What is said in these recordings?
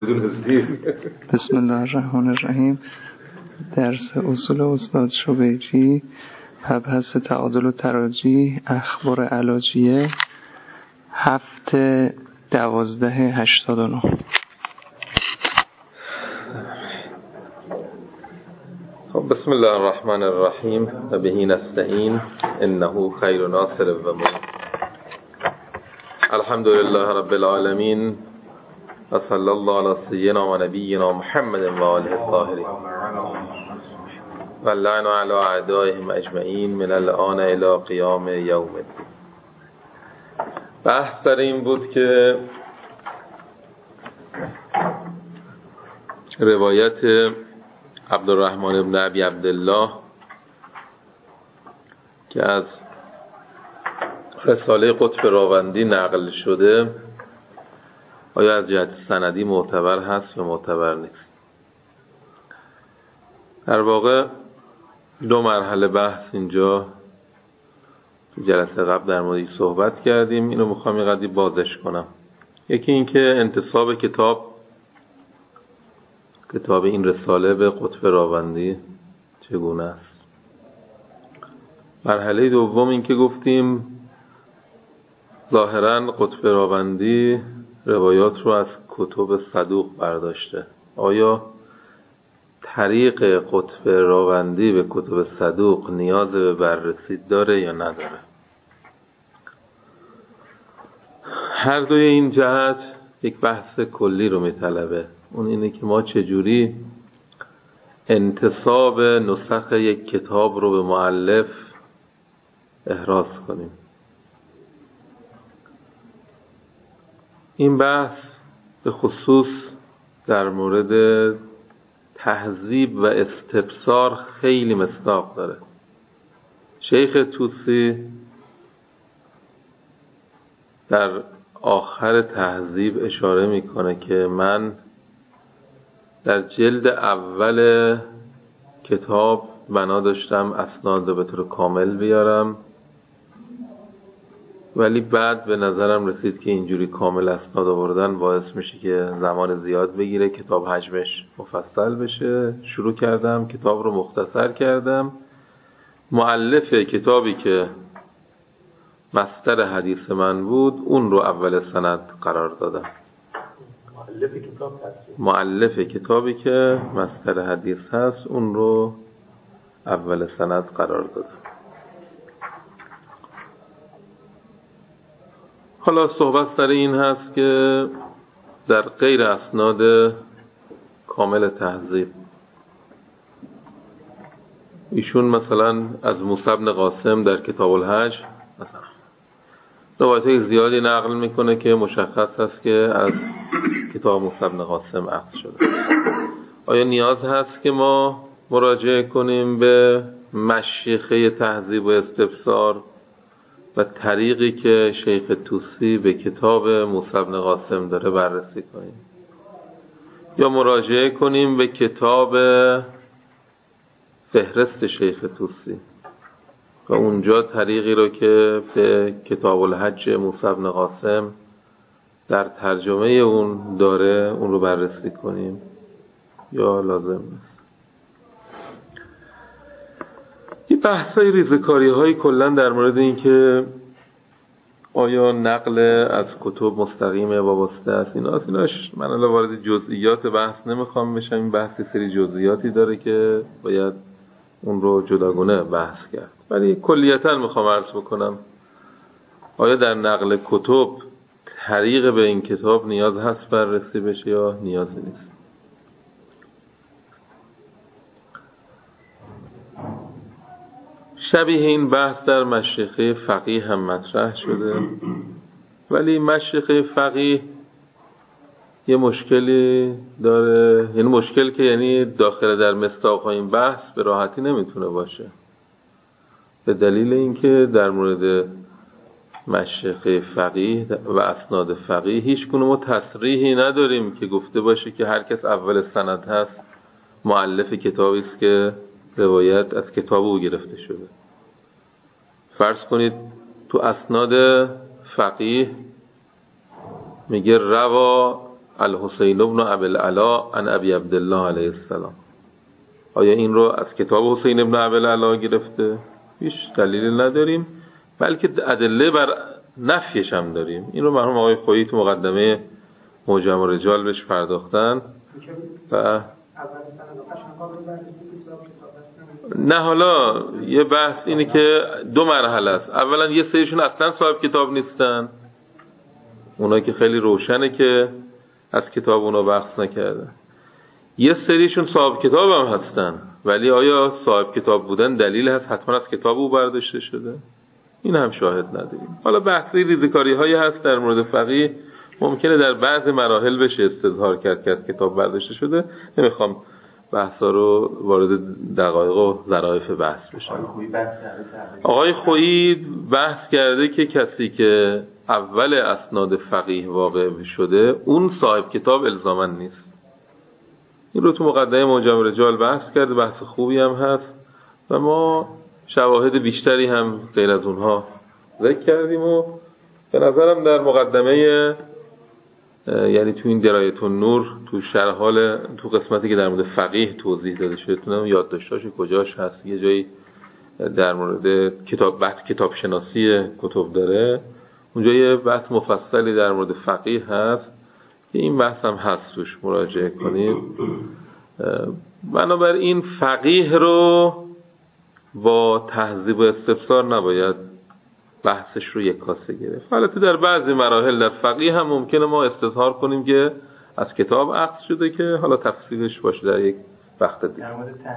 بسم الله الرحمن الرحیم. درس اصول استاد شبیجی، مبحث تعادل و تراجیح، اخبار علاجیه، 7/12/89. بسم الله الرحمن الرحیم و بهی نستعین انه خیر ناصر و معین. الحمد لله رب العالمین و صلی الله علی سیدنا و نبینا محمد و آله الطاهرین و اللعن علی اعدائهم اجمعین من الان الی قیام یوم الدین. بحث سر این بود که روایت عبدالرحمن ابن ابی عبدالله که از رساله قطب راوندی نقل شده آیا از جهت سندی معتبر هست یا معتبر نیست. در واقع دو مرحله بحث اینجا تو جلسه قبل در موردش صحبت کردیم. اینو میخوام یه قدری بازش کنم. یکی این که انتساب کتاب این رساله به قطب راوندی چگونه است. مرحله دوم این که گفتیم ظاهراً قطب راوندی روایات رو از کتب صدوق برداشته. آیا طریق قطب راوندی به کتب صدوق نیاز به بررسی داره یا نداره؟ هر دوی این جهت یک بحث کلی رو میطلبه. اون اینه که ما چجوری انتساب نسخ یک کتاب رو به مؤلف احراز کنیم. این بحث به خصوص در مورد تهذیب و استبصار خیلی مصداق داره. شیخ طوسی در آخر تهذیب اشاره میکنه که من در جلد اول کتاب بنا داشتم اسناد رو به طور کامل بیارم، ولی بعد به نظرم رسید که اینجوری کامل اسناد آوردن باعث میشه که زمان زیاد بگیره، کتاب حجمش مفصل بشه. شروع کردم کتاب رو مختصر کردم. مؤلف کتابی که مصدر حدیث من بود اون رو اول سند قرار دادم. مؤلف کتابی که مصدر حدیث هست اون رو اول سند قرار دادم. حالا صحبت سر این هست که در غیر اسناد کامل تهذیب ایشون مثلا از موسی بن قاسم در کتاب الحج مثلا روایت‌های زیادی نقل میکنه که مشخص هست که از کتاب موسی بن قاسم اخذ شده. آیا نیاز هست که ما مراجعه کنیم به مشیخه تهذیب و استبصار و طریقی که شیخ طوسی به کتاب موسی بن قاسم داره بررسی کنیم، یا مراجعه کنیم به کتاب فهرست شیخ طوسی و اونجا طریقی رو که به کتاب الحج موسی بن قاسم در ترجمه اون داره اون رو بررسی کنیم یا لازم نیست؟ این بحثای ریزکاری های کلن در مورد این که آیا نقل از کتب مستقیمه و واسطه است، ایناش من الان وارد جزئیات بحث نمیخوام بشم. این بحث سری جزئیاتی داره که باید اون رو جداگونه بحث کرد، ولی کلیتاً میخوام عرض بکنم آیا در نقل کتب طریق به این کتاب نیاز هست بررسی بشه یا نیازی نیست. شبیه این بحث در مشیخه فقیه هم مطرح شده، ولی مشیخه فقیه یه مشکلی داره، یعنی مشکل که یعنی داخل در مصداق این بحث به راحتی نمیتونه باشه، به دلیل اینکه در مورد مشیخه فقیه و اسناد فقیه هیچ گونه تصریحی نداریم که گفته باشه که هر کس اول سند هست مؤلف کتابی است که روایت از کتاب او گرفته شده. فرض کنید تو اسناد فقیه میگه روا الحسین بن ابی العلا عن ابی عبدالله علیه السلام. آیا این رو از کتاب حسین بن ابی العلا گرفته؟ هیچ دلیلی نداریم، بلکه ادله بر نفیش هم داریم. این رو مرحوم آقای خویی تو مقدمه معجم الرجال بهش پرداختن. و نه، حالا یه بحث اینه که دو مرحله است. اولا یه سریشون اصلا صاحب کتاب نیستن، اونایی که خیلی روشنه که از کتاب اونا بحث نکردن. یه سریشون صاحب کتاب هم هستن، ولی آیا صاحب کتاب بودن دلیل هست حتما از کتاب او برداشته شده؟ این هم شاهد نداریم. حالا بحثی ریزکاری هایی هست در مورد فقیه، ممکنه در بعض مراحل بشه استظهار کرد که از کتاب برداشته شده. نمیخوام بحثا رو وارد دقایق و ظرافت بحث بشم. آقای خویی بحث کرده که کسی که اول اسناد فقیه واقع شده اون صاحب کتاب الزاماً نیست. این رو تو مقدمه معجم الرجال بحث کرده، بحث خوبی هم هست و ما شواهد بیشتری هم غیر از اونها ذکر کردیم و به نظرم در مقدمه یعنی تو این درایت النور تو شرح حال تو قسمتی که در مورد فقیه توضیح داده شده، تو یادداشتاش کجاش هست، یه جایی در مورد کتاب شناسی کتب داره، اونجا یه بحث مفصلی در مورد فقیه هست که این بحث هم هست، توش مراجعه کنید. بنابراین فقیه رو با تهذیب و استفسار نباید بحثش رو یک کاسه گرفت. البته در بعضی مراحل در فقیه هم ممکنه ما استظهار کنیم که از کتاب اخذ شده، که حالا تفصیلش باشه در یک وقت دیگه.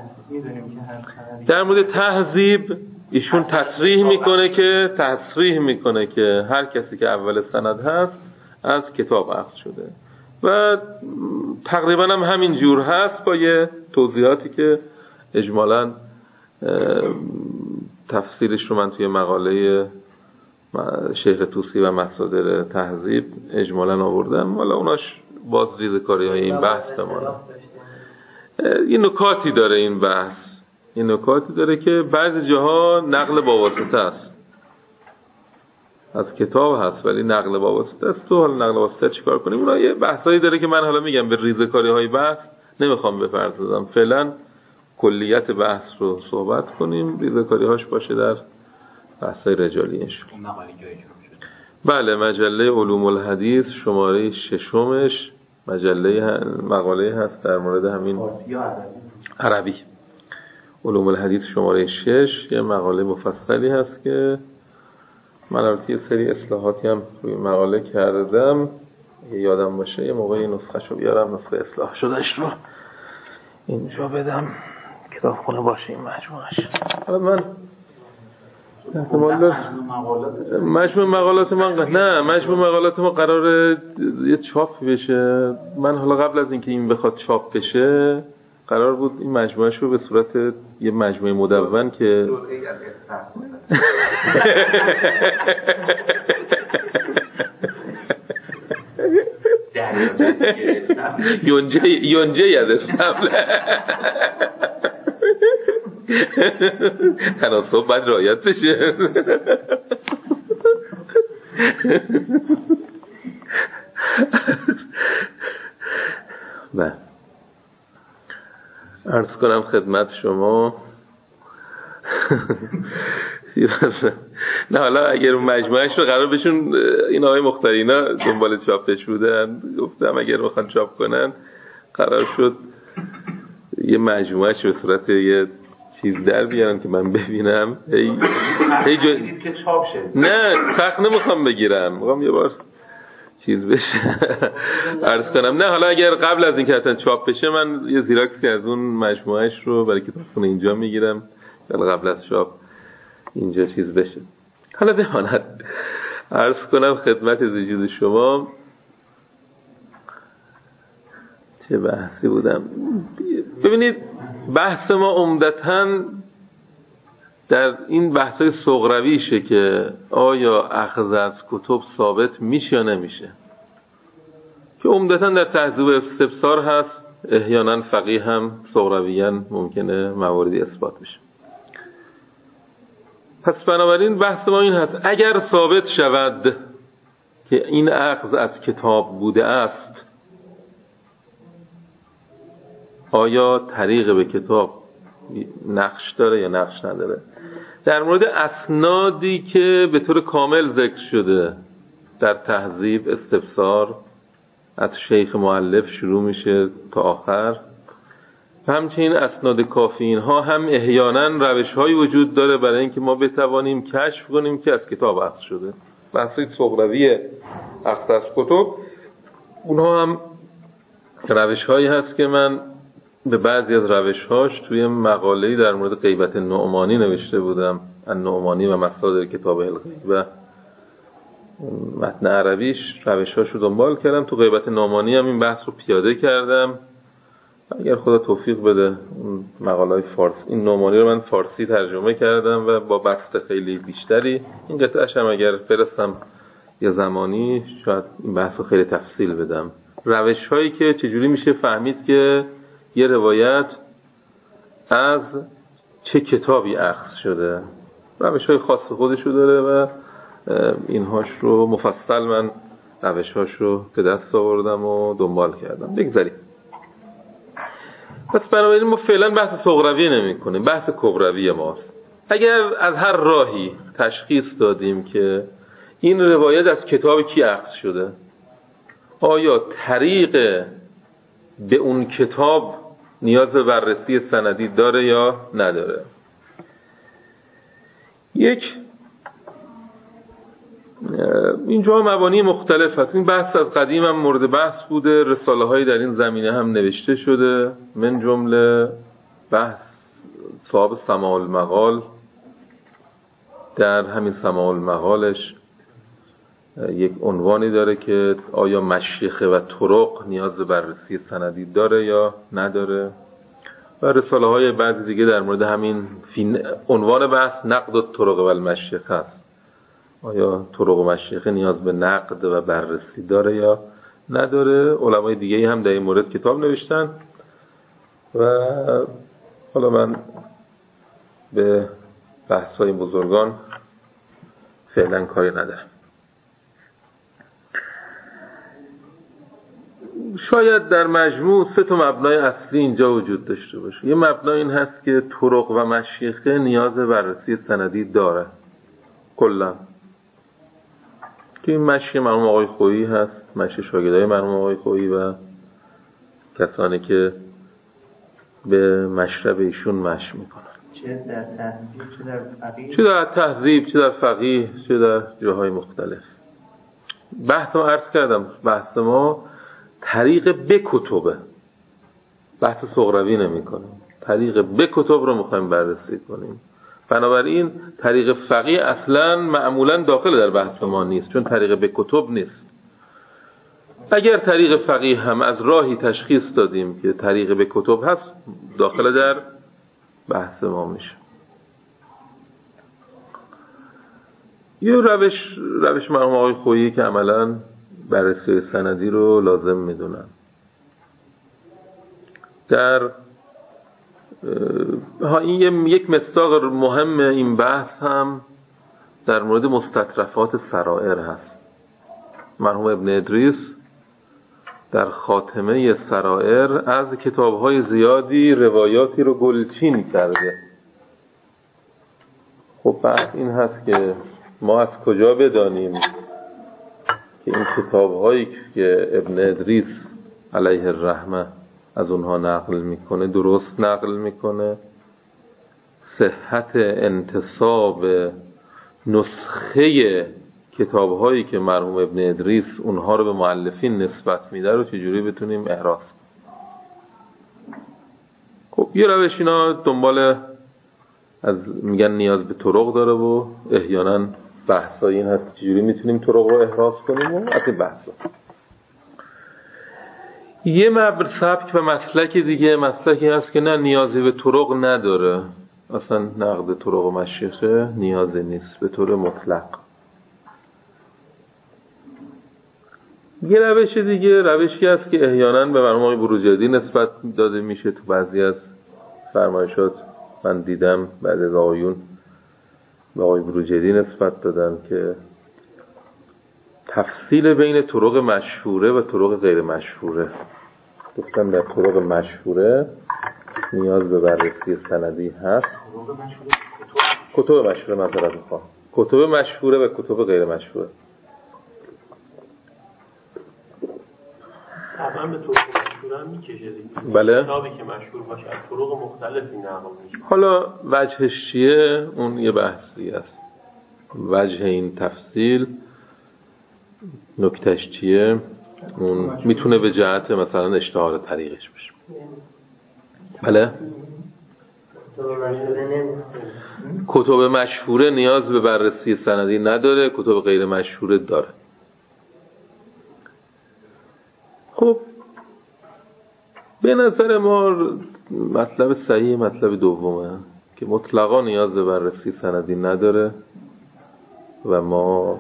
در مورد تهذیب ایشون تصریح میکنه که هر کسی که اول سند هست از کتاب اخذ شده و تقریبا هم همین جور هست با یه توضیحاتی که اجمالاً تفسیرش رو من توی مقاله شیخ طوسی و مصادر تهذیب اجمالاً آوردم. حالا اوناش باز ریزکاری های این بحث بمانه. این نکاتی داره این بحث، این نکاتی داره که بعضی جاها نقل با واسطه است، از کتاب هست ولی نقل با واسطه است. تو حالا نقل با واسطه چیکار کنیم؟ اونا یه بحثایی داره که من حالا میگم به ریزکاری های بحث نمیخوام بپردازم. فعلا کلیت بحث رو صحبت کنیم، ریزکاری هاش باشه در بحثای رجالیش. بله، مجله علوم الحدیث شماره 6 مقاله هست در مورد همین عربی. علوم الحدیث شماره 6 یه مقاله مفصلی هست که من البته یه سری اصلاحاتی هم روی مقاله کردم، یادم باشه یه موقعی نسخه‌شو بیارم، نسخه اصلاح شدهش رو اینجا بدم، کتابخونه باشه این مجموعش. حالا من مجموع مقالات ما قراره یه چاپ بشه. من حالا قبل از اینکه این بخواد چاپ بشه قرار بود این مجموعش رو به صورت یه مجموعه مدون که یونجه ید استمل تناسب باید رعایت بشه. عرض کنم خدمت شما نه حالا اگر مجموعش رو قرار بشون این آقای مختارینا دنبال چاپش بودن، گفتم اگر بخوان چاپ کنن قرار شد یه مجموعش به صورت یه چیز در بیارن که من ببینم. که چاپ شه. نه سخت نمیخوام بگیرم، میخوام یه بار چیز بشه. عرض کنم نه حالا اگر قبل از اینکه اصلا چاپ بشه من یه زیراکسی از اون مجموعش رو برای کتابخونه اینجا میگیرم قبل از چاپ اینجا چیز بشه. حالا بماند عرض کنم خدمت وجود شما چه بحثی بودم. ببینید بحث ما عمدتاً در این بحثای صغرویشه که آیا اخذ از کتب ثابت میشه یا نمیشه، که عمدتاً در تهذیب و استفسار هست. احیانا فقیه هم صغرویاً ممکنه مواردی اثبات بشه. پس بنابراین بحث ما این هست اگر ثابت شود که این اخذ از کتاب بوده است آیا طریق به کتاب نقش داره یا نقش نداره. در مورد اسنادی که به طور کامل ذکر شده در تهذیب استفسار از شیخ مؤلف شروع میشه تا آخر، همچنین اسناد کافیین ها هم احیانا روش هایی وجود داره برای اینکه ما بتوانیم کشف کنیم که از کتاب اخذ شده. بحث صغروی اخذ از کتب، اونها هم روش هایی هست که من به بعضی از روش هاش توی مقاله‌ای در مورد غیبت نعمانی نوشته بودم، النعمانی و مصادر کتاب الغیبه، متن عربیش روش هاش رو دنبال کردم. تو غیبت نعمانی هم این بحث رو پیاده کردم. اگر خدا توفیق بده مقاله‌های فارسی، این نعمانی رو من فارسی ترجمه کردم و با بسط خیلی بیشتری. این قطعه‌اش هم اگر فرستم یا زمانی شاید این بحث رو خیلی تفصیل بدم. روش هایی که چجوری میشه فهمید که یه روایت از چه کتابی اخذ شده، روش های خاص خودشو داره و اینهاش رو مفصل من روشهاش رو به دست آوردم و دنبال کردم. بگذاریم. پس بنابراین ما فعلا بحث صغروی نمی کنیم، بحث کبروی ماست. اگر از هر راهی تشخیص دادیم که این روایت از کتاب کی اخذ شده، آیا طریق به اون کتاب نیاز به بررسی سندی داره یا نداره. اینجا مبانی مختلف هست. این بحث از قدیم هم مورد بحث بوده، رساله هایی در این زمینه هم نوشته شده، من جمله بحث صاحب سماع المقال در همین سماع المقالش یک عنوانی داره که آیا مشیخه و طرق نیاز به بررسی سندی داره یا نداره، و رساله های بعضی دیگه در مورد همین عنوان بحث نقد الطرق و المشیخه است. آیا طرق و مشیخه نیاز به نقد و بررسی داره یا نداره. علمای دیگه هم در این مورد کتاب نوشتن و حالا من به بحث های بزرگان فعلا کاری ندارم. شاید در مجموع 3 مبنای اصلی اینجا وجود داشته باشه. یه مبنا این هست که طرق و مشیخه نیاز به بررسی سندی داره کلا، که این مشی مرحوم آقای خویی هست، مشی شاگردای مرحوم آقای خویی و کسانی که به مشرب ایشون مشی میکنن، چه در تهذیب چه در فقیه، چه در تهذیب چه در فقیه چه در جاهای مختلف. بحث ما عرض کردم، بحث ما طریق به کتبه، بحث صغروی نمی کنیم، طریق به کتب رو میخوایم بررسی کنیم. بنابراین طریق فقیه اصلا معمولا داخل در بحث ما نیست، چون طریق به کتب نیست. اگر طریق فقیه هم از راهی تشخیص دادیم که طریق به کتب هست، داخل در بحث ما میشه. یه روش مرحوم آقای خویی که عملاً بررسی سندی رو لازم میدونن. در این یک مصداق مهم این بحث هم در مورد مستطرفات سرائر هست. مرحوم ابن ادریس در خاتمه سرائر از کتاب‌های زیادی روایاتی رو گلچین کرده. خب بحث این هست که ما از کجا بدانیم که این کتاب‌هایی که ابن ادریس علیه الرحمه از اونها نقل میکنه درست نقل میکنه، صحت انتساب نسخه کتاب‌هایی که مرحوم ابن ادریس اونها رو به مؤلفین نسبت میده رو چجوری بتونیم احراز کنیم. خب یه روش اینا دنبال از میگن نیاز به طرق داره و احیانا بحثای این هست چجوری میتونیم طرق رو احراز کنیم و از این بحثا. یه سبک و مسلک دیگه، مسلکی هست که نه نیازی به طرق نداره، اصلا نقد طرق و مشیخه نیازی نیست به طور مطلق. یه روش دیگه روشی هست که احیانا به مرحوم آقای بروجردی نسبت داده میشه. تو بعضی از فرمایشات من دیدم بعد از آقایون به آقای بروجردی نسبت دادن که تفصیل بین طرق مشهوره و طرق غیر مشهوره. گفتم در طرق مشهوره نیاز به بررسی سندی هست. کتب مشهوره معذرت میخوام، کتب مشهوره و کتب غیر مشهوره. طبعا به طرق مشهوره هم میکشه دیگه. بله. کتابی که مشهور باشه از طرق مختلفی نقل میشه. حالا وجهش چیه اون یه بحثی است. وجه این تفصیل نکتهش چیه اون میتونه به جهت مثلا اشتهار طریقش بشه. بله. کتب مشهوره نیاز به بررسی سندی نداره، کتب غیر مشهوره داره. خب به نظر ما مطلب صحیح مطلب دومه که مطلقا نیاز به بررسی سندی نداره و ما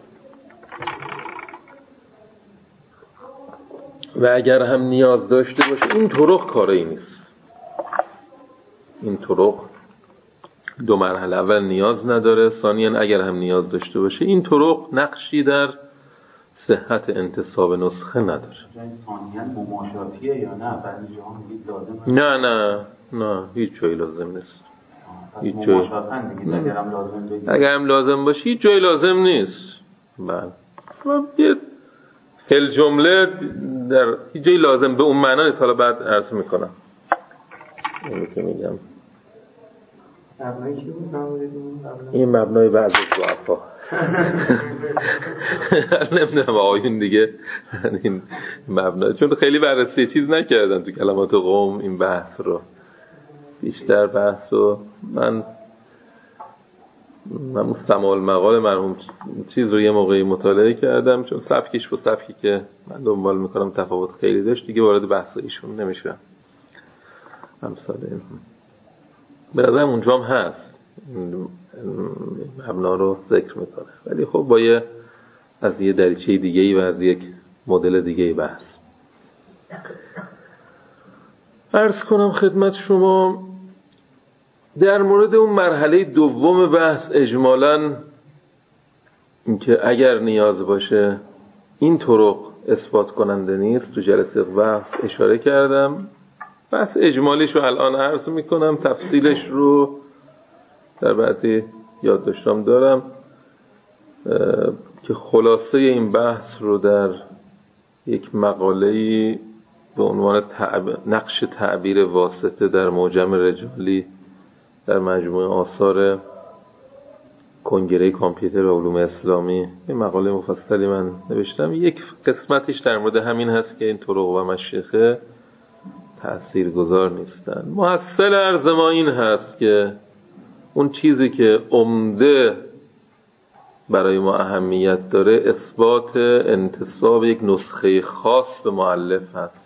و اگر هم نیاز داشته باشه این طرق کاری نیست. این طرق دو مرحله، اول نیاز نداره، ثانیاً اگر هم نیاز داشته باشه این طرق نقشی در صحت انتساب نسخه نداره. ثانیاً مماشاتیه یا نه؟ بعضی جاها میگید لازمه. نه هیچ جایی لازم نیست. هیچ جایی اگر هم لازم باشه هیچ جایی لازم نیست. بله یه فل جمله در هیچ جایی لازم به اون معنا نیست. حالا بعد عرض میکنم اینو که میگم. این مبنای بعضی ضعفا نمیدونم آقایون دیگه این مبنا، چون خیلی بررسی چیز نکردن تو کلمات قوم این بحث رو، بیشتر بحث رو من سماع المقال مرحوم چیز رو یه موقعی مطالعه کردم، چون سبکش با سبکی که من دنبال میکنم تفاوت خیلی داشت، دیگه وارد بحث ایشون نمیشم. امثال این به نظرم اونجا هم هست مبنا رو ذکر میکنه، ولی خب با یه از یه دریچه دیگه‌ای و از یک مدل دیگه‌ای بحث. عرض کنم خدمت شما در مورد اون مرحله دوم بحث اجمالاً اینکه اگر نیاز باشه این طرق اثبات کننده نیست، تو جلسه بحث اشاره کردم. بحث اجمالیش رو الان عرض میکنم، تفصیلش رو در بعضی یادداشتام دارم که خلاصه این بحث رو در یک مقاله‌ای به عنوان نقش تعبیر واسطه در معجم رجالی در مجموعه آثار کنگره کامپیوتر و علوم اسلامی این مقاله مفصلی من نوشتم. یک قسمتش در مورد همین هست که این طرق و مشیخه تأثیرگذار نیستن. محصل عرض ما این هست که اون چیزی که عمده برای ما اهمیت داره اثبات انتساب یک نسخه خاص به مؤلف هست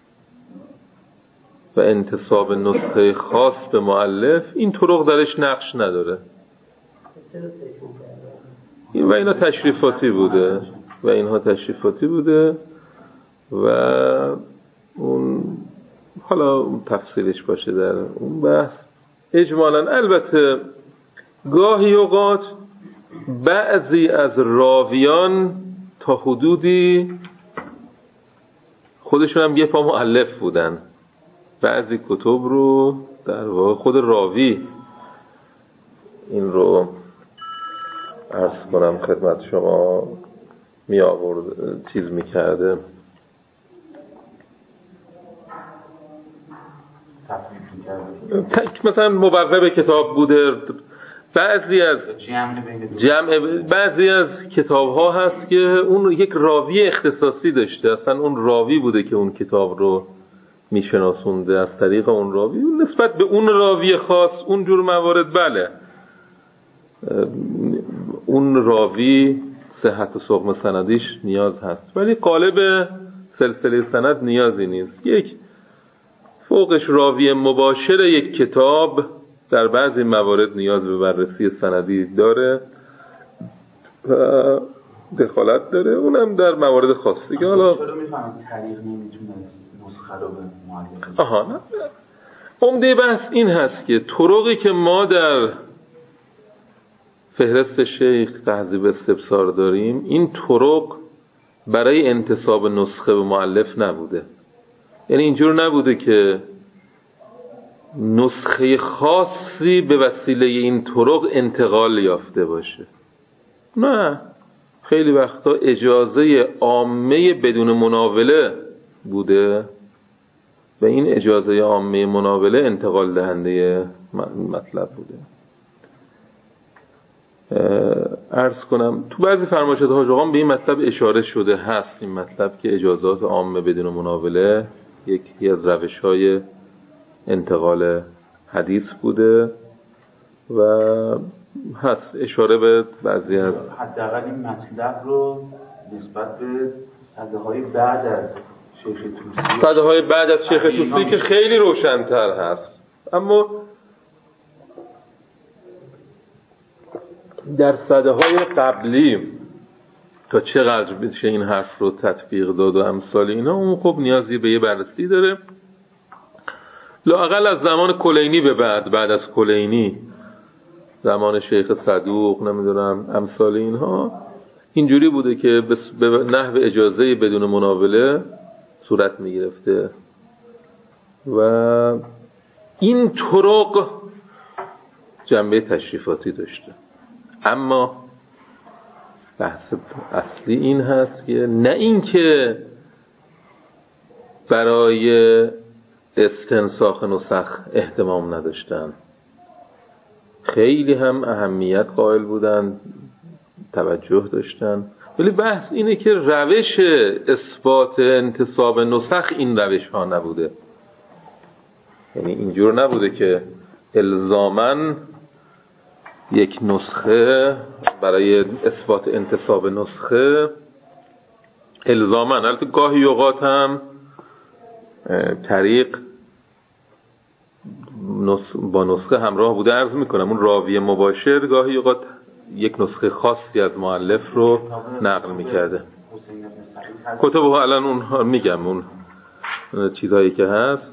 و انتساب نسخه خاص به مؤلف این طرق درش نقش نداره. و اینها تشریفاتی بوده و اون حالا تفصیلش باشه در اون بحث. اجمالاً البته گاهی اوقات بعضی از راویان تا حدودی خودشون هم یه پا مؤلف بودن، بعضی کتب رو در واقع خود راوی این رو عرض کنم خدمت شما می آورد چیز می کرده مثلا مبوب کتاب بوده. بعضی از کتاب ها هست که اون یک راوی اختصاصی داشته، اصلا اون راوی بوده که اون کتاب رو میشناسونده از طریق اون راوی، نسبت به اون راوی خاص اون جور موارد بله اون راوی صحت و سقم سندیش نیاز هست، ولی قالب سلسله سند نیازی نیست. یک فوقش راوی مباشر یک کتاب در بعضی موارد نیاز به بررسی سندی داره و دخالت داره، اونم در موارد خاص دیگه. حالا چرا میفهمم طریق نمیتونه نسخه رو به معلم؟ عمده بحث این هست که طرقی که ما در فهرست شیخ تهذیب استبصار داریم این طرق برای انتساب نسخه به مؤلف نبوده، یعنی اینجور نبوده که نسخه خاصی به وسیله این طرق انتقال یافته باشه. نه، خیلی وقتا اجازه عامه بدون مناوله بوده و این اجازه عامه مناوله انتقال دهنده مطلب بوده. عرض کنم تو بعضی فرمایشات حاج آقا به این مطلب اشاره شده هست، این مطلب که اجازات عامه بدون مناوله یکی از روش‌های انتقال حدیث بوده و هست اشاره به بعضی از حداقل این مطلب رو نسبت به صده‌های بعد از شیخ طوسی، صده‌های بعد از شیخ طوسی که خیلی روشن‌تر هست، اما در صده‌های قبلی تا چقدر بشه این حرف رو تطبیق داد و امثال اینا، اون خب نیازی به یه بررسی داره. لااقل از زمان کلینی به بعد از کلینی، زمان شیخ صدوق، نمیدونم امثال اینها، اینجوری بوده که به نحو اجازه بدون مناوله صورت میگرفته و این طرق جنبه تشریفاتی داشته. اما بحث اصلی این هست که نه این که برای استنساخ نسخ اهتمام نداشتن، خیلی هم اهمیت قائل بودن، توجه داشتن، ولی بحث اینه که روش اثبات انتساب نسخ این روش ها نبوده. یعنی اینجور نبوده که الزاماً یک نسخه برای اثبات انتساب نسخه الزاماً، البته گاهی اوقات هم طریق با نسخه همراه بوده. عرض میکنم اون راوی مباشر گاهی اوقات یک نسخه خاصی از مؤلف رو نقل میکرده. کتب الان اون میگم اون چیزهایی که هست،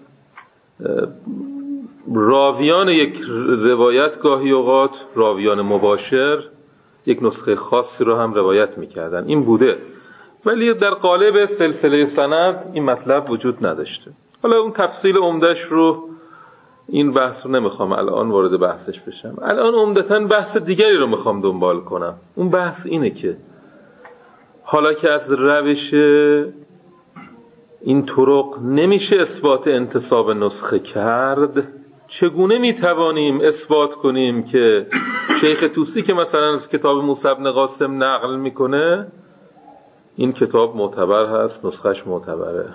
راویان یک روایت گاهی اوقات راویان مباشر یک نسخه خاصی رو هم روایت میکردن، این بوده، ولی در قالب سلسله سند این مطلب وجود نداشته. حالا اون تفصیل عمدهش رو، این بحث رو نمیخوام الان وارد بحثش بشم. الان عمدتاً بحث دیگری رو میخوام دنبال کنم. اون بحث اینه که حالا که از روش این طرق نمیشه اثبات انتساب نسخه کرد، چگونه میتوانیم اثبات کنیم که شیخ طوسی که مثلا از کتاب موسی بن قاسم نقل میکنه این کتاب معتبر هست، نسخش معتبره؟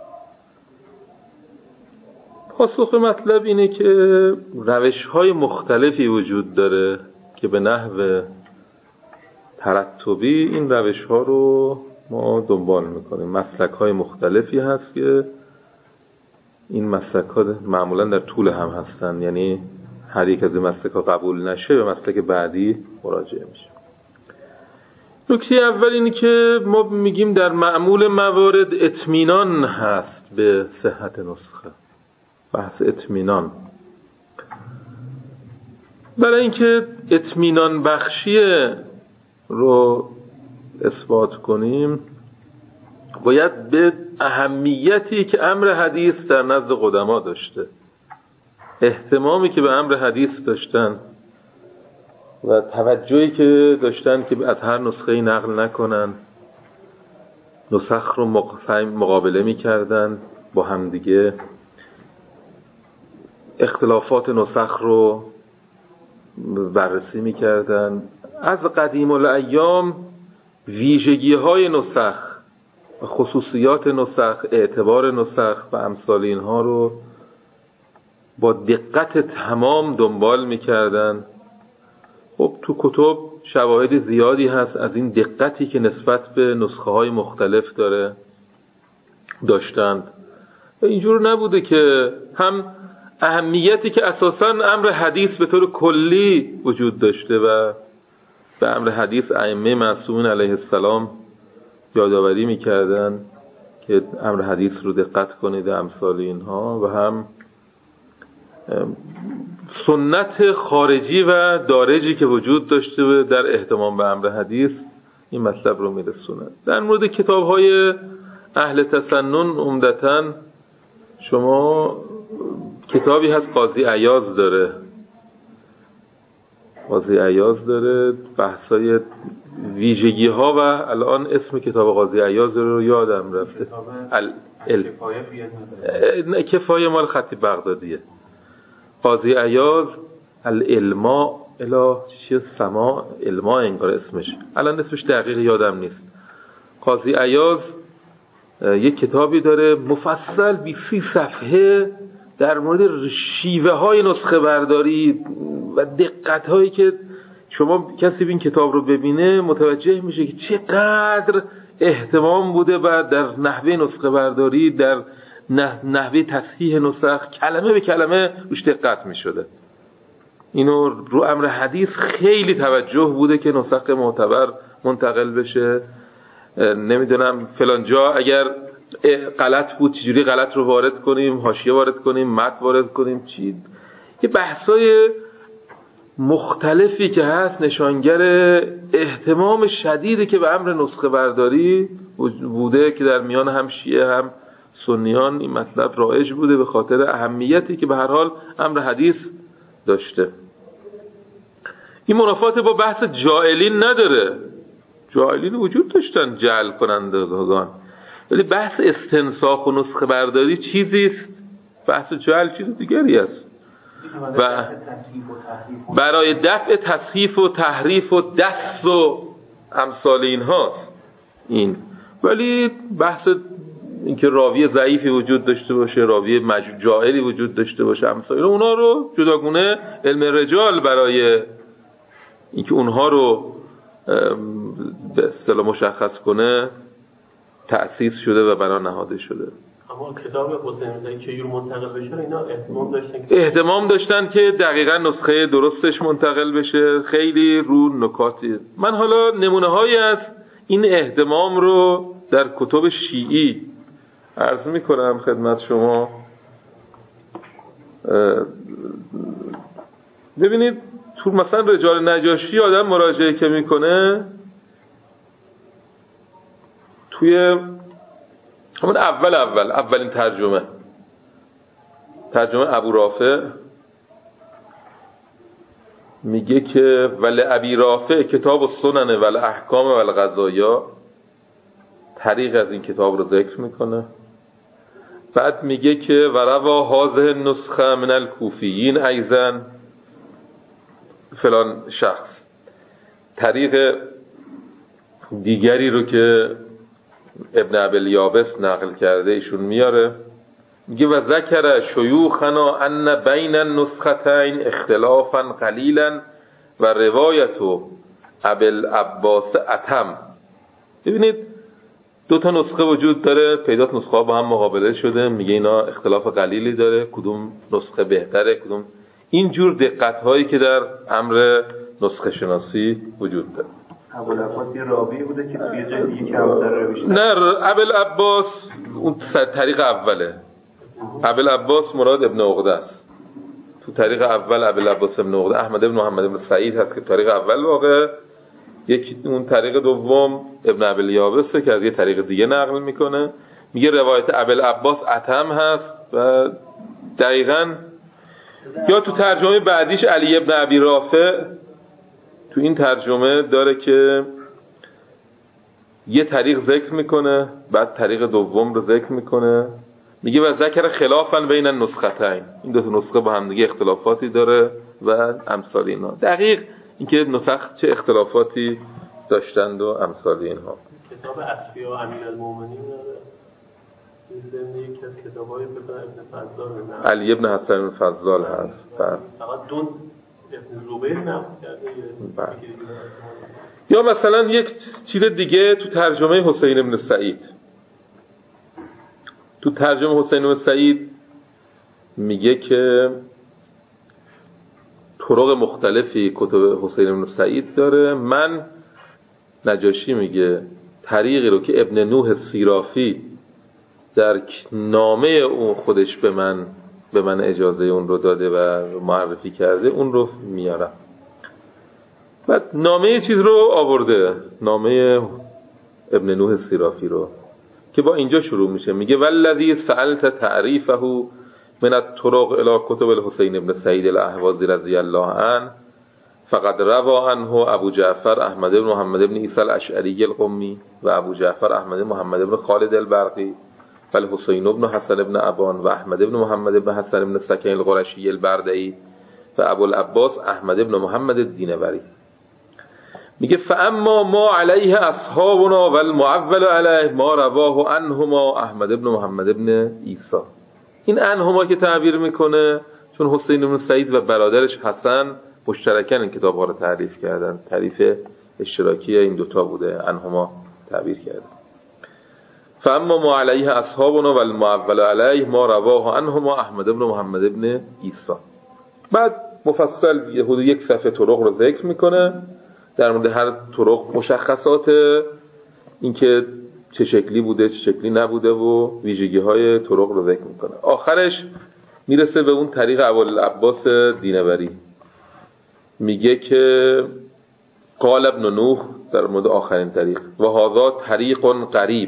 پاسخ مطلب اینه که روش‌های مختلفی وجود داره که به نحو ترتبی این روش‌ها رو ما دنبال میکنیم. مسلک‌های مختلفی هست که این مسلک‌ها معمولاً در طول هم هستن، یعنی هر یک از این مسلک‌ها قبول نشه به مسلک بعدی مراجعه میشه. نکته اول اینه که ما میگیم در معمول موارد اطمینان هست به صحت نسخه. بحث اطمینان، برای اینکه اطمینان بخشیه رو اثبات کنیم باید به اهمیتی که امر حدیث در نزد قدما داشته، اهتمامی که به امر حدیث داشتن و توجهی که داشتن که از هر نسخه نقل نکنن، نسخ رو مقابله می‌کردن با همدیگه، اختلافات نسخ رو بررسی می‌کردن. از قدیم الایام ویژگی‌های نسخ، خصوصیات نسخ، اعتبار نسخ و امثال اینها رو با دقت تمام دنبال می‌کردن. خب تو کتب شواهد زیادی هست از این دقتی که نسبت به نسخه‌های مختلف داشتند. اینجور نبوده که هم اهمیتی که اساساً امر حدیث به طور کلی وجود داشته و به امر حدیث ائمه معصومین علیه السلام یادآوری می‌کردن که امر حدیث رو دقت کنید امثال اینها، و هم سنت خارجی و دارجی که وجود داشته در اهتمام به امر حدیث این مطلب رو میرسونه. در مورد کتاب‌های اهل تسنن عمدتاً شما کتابی هست قاضی عیاض داره، قاضی عیاض داره بحثای ویژگی ها و الان اسم کتاب قاضی عیاض رو یادم رفته. کفایه مال خطیب بغدادیه. قاضی عیاض الالماء الی چیه سما علما انگار اسمش، الان اسمش دقیق یادم نیست. قاضی عیاض یک کتابی داره مفصل 20 صفحه در مورد شیوه های نسخه برداری و دقت هایی که شما کسی این کتاب رو ببینه متوجه میشه که چقدر اهتمام بوده بعد در نحوه نسخه برداری، در نحوه تصحیح نسخ، کلمه به کلمه روش دقت میشده. اینو رو امر حدیث خیلی توجه بوده که نسخ معتبر منتقل بشه. نمیدونم فلان جا اگر غلط بود چجوری غلط رو وارد کنیم، حاشیه وارد کنیم، متن وارد کنیم، چی. یه بحثای مختلفی که هست نشانگر اهتمام شدیدی که به امر نسخه برداری بوده که در میان هم شیعه هم سنیان این مطلب رایج بوده به خاطر اهمیتی که به هر حال امر حدیث داشته. این منافات با بحث جائلین نداره. جائلین وجود داشتن جعل کنندگان، ولی بحث استنساخ و نسخه برداری چیزیست، بحث جعل چیز دیگری است و برای دفع تصحیف و تحریف و دس و امثال این هاست این. ولی بحث اینکه راوی ضعیفی وجود داشته باشه، راوی جائلی وجود داشته باشه، امثال اونا رو جداگونه علم رجال برای اینکه اونها رو به اصطلاح مشخص کنه تأسیس شده و بنا نهاده شده. اما کتاب حسین رضایی که یور منتقل بشه اینا اهتمام داشتن که دقیقاً نسخه درستش منتقل بشه، خیلی رو نکاتی. من حالا نمونه‌هایی از این اهتمام رو در کتب شیعی عرض می‌کنم خدمت شما. ببینید تو مثلا رجال نجاشی آدم مراجعه که میکنه توی همون اولین ترجمه ابو رافع میگه که ولی ابی رافع کتاب السنن و الاحکام و القضایا، طریق از این کتاب رو ذکر میکنه. بعد میگه که وروا هذه النسخه من الکوفیین ایضا فلان شخص، طریق دیگری رو که ابن ابیلیابس نقل کرده ایشون میاره. میگه و ذکر شیوخنا ان بین النسختین اختلافا قلیلا و روایت ابوالعباس اتم. ببینید دو تا نسخه وجود داره، پیدات نسخه ها با هم مقابله شده، میگه اینا اختلاف قلیلی داره، کدوم نسخه بهتره، کدوم. اینجور دقت هایی که در امر نسخه شناسی وجود داره. ابوالعباس یه راوی بوده که توی جای دیگه کمتر رو بیشتر. نه، ابوالعباس اون طریق اوله. ابوالعباس مراد ابن عقده است. تو طریق اول ابوالعباس ابن عقده احمد ابن محمد ابن سعید هست که طریق اول واقع. یکی اون طریق دوم ابن ابیلیابسه که از یه طریق دیگه نقل میکنه. میگه روایت ابوالعباس اتم هست و دقیقاً یا تو ترجمه بعدیش علی ابن ابی رافع تو این ترجمه داره که یه طریق ذکر میکنه بعد طریق دوم رو ذکر میکنه. میگه و ذکر خلافا بین النسختین، این دو تا نسخه با هم دیگه اختلافاتی داره و امثال اینا. دقیق اینکه نسخ چه اختلافاتی داشتند و امثال اینها. کتاب اصفیا امیرالمومنین داره. این یکی از کتابای ابن فضال علی ابن حسن بن فضال هست. فقط دون ابن زبیر نقل کرده. یا مثلا یک چیز دیگه تو ترجمه حسین بن سعید. تو ترجمه حسین بن سعید میگه که طرق مختلفی کتب حسین بن سعید داره. من نجاشی میگه طریقی رو که ابن نوح سیرافی در نامه اون خودش به من اجازه اون رو داده و معرفی کرده اون رو میارم. بعد نامه چیز رو آورده، نامه ابن نوح سیرافی رو که با اینجا شروع میشه. میگه والذی سألت تعریفه من الطرق الى کتب الحسین ابن سعید الاهوازی رضی الله عنه فقد روى عنه ابو جعفر احمد بن محمد بن عیسی الاشعری القمی و ابو جعفر احمد محمد بن خالد البرقی و الحسین بن حسن بن ابان و احمد بن محمد بن حسن بن سکین القرشی البردئی و ابو العباس احمد بن محمد الدینوری. میگه فاما ما علیه اصحابنا و المعول علیه ما رواه عنهما احمد بن محمد بن عیسی. این عنهما که تعبیر میکنه چون حسین بن سعید و برادرش حسن مشترکاً این کتاب ها رو تعریف کردن، تعریف اشتراکی این دوتا بوده، عنهما تعبیر کردن. فاما ما علیه اصحابنا و المعول علیه ما رواه عنهما احمد بن محمد بن عیسی. بعد مفصل حدود یک صفحه طرق رو ذکر میکنه، در مورد هر طرق مشخصات اینکه چه شکلی بوده چه شکلی نبوده و ویژگی های طرق رو ذکر میکنه. آخرش میرسه به اون طریق ابوالعباس دینوری. میگه که قال ابن نوح در مورد آخرین طریق و هذا طریق قریب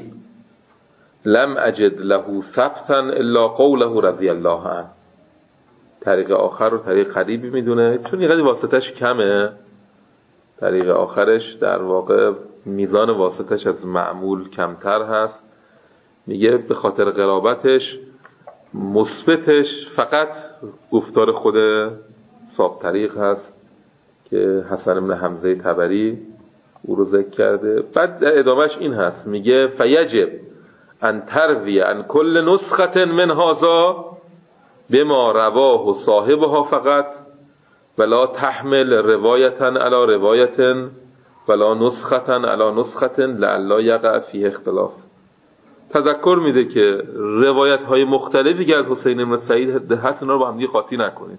لم اجد له ثبتا الا قوله رضی الله عنه. طریق آخر رو طریق قریبی میدونه چون یه قدری واسطش کمه. طریق آخرش در واقع میزان واسطش از معمول کمتر هست. میگه به خاطر قرابتش مثبتش فقط گفتار خود صاحب طریق هست که حسن بن حمزه طبری او رو ذکر کرده. بعد در ادامهش این هست، میگه فیجب ان تروی ان کل نسخه من هذا بما رواه صاحبها فقط ولا تحمل روایتا علی روایت ولا نسخه علی نسخه لعل یقع فیه اختلاف. تذکر میده که روایت های مختلفی که از حسین بن سعید هست اینا رو با هم دیگه قاطی نکنید.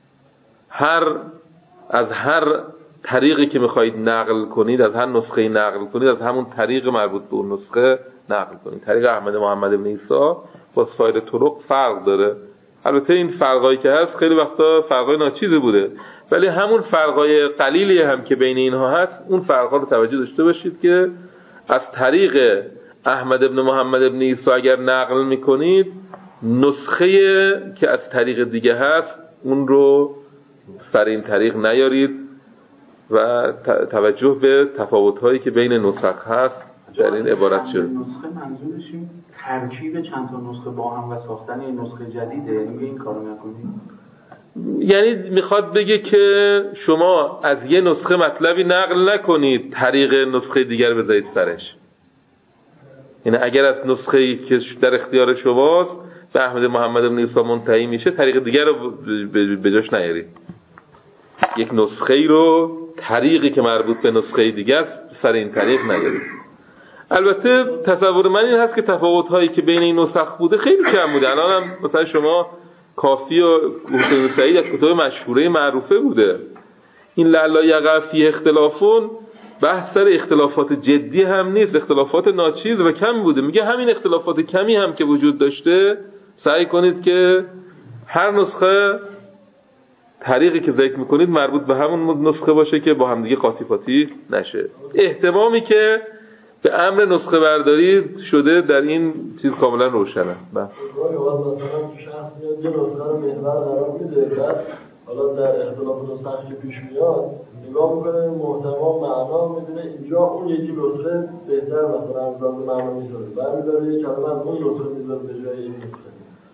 از هر طریقی که میخواهید نقل کنید، از هر نسخه نقل کنید، از همون طریق مربوط به اون نسخه نقل کنید. طریق احمد محمد بن عیسی با سایر طرق فرق داره. البته این فرقایی که هست خیلی وقتا فرقای ناچیزی بوده، ولی همون فرقای قلیلی هم که بین اینها هست اون فرقا رو توجه داشته باشید که از طریق احمد بن محمد بن عیسی اگر نقل میکنید نسخه که از طریق دیگه هست اون رو سر این طریق نیارید و توجه به تفاوت‌هایی که بین نسخ هست در این عبارت شد. نسخه منظورش این ترکیب چند تا نسخه با هم و ساختن این نسخه جدیده، یعنی این کارو نکنید. یعنی میخواد بگه که شما از یه نسخه مطلبی نقل نکنید طریق نسخه دیگر بذارید سرش. یعنی اگر از نسخه‌ای که در اختیار شماست به احمد محمد بن عیسی منتهی میشه طریق دیگر رو به جاش نیارید. یک نسخه‌ای رو طریقی که مربوط به نسخه دیگه است سر این طریق نیارید. البته تصور من این هست که تفاوت‌هایی که بین این نسخ بوده خیلی کم بوده. الان هم مثلا شما کافی و حسین سعید از کتاب مشهوره معروفه بوده. این لعل یقع فیه اختلافون بحث سر اختلافات جدی هم نیست، اختلافات ناچیز و کم بوده. میگه همین اختلافات کمی هم که وجود داشته سعی کنید که هر نسخه طریقی که ذکر میکنید مربوط به همون نسخه باشه که با هم دیگه قاطی پاتی نشه. احتمامی که به امر نسخه برداری شده در این چیز کاملا روشنه. مثلا شخص میاد یه نسخه رو محور قرار میده، بعد حالا در اختلاف نسخه که پیش میاد نگاه میکنه محتوا معنا میبینه اینجا اون یکی نسخه بهتر مثلا از معنا میذاره، برمی‌داره یه کلمه از اون نسخه میذاره به جای این نسخه.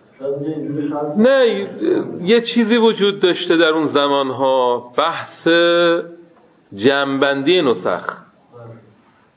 نه یه چیزی وجود داشته در اون زمانها، بحث جمع‌بندی نسخ.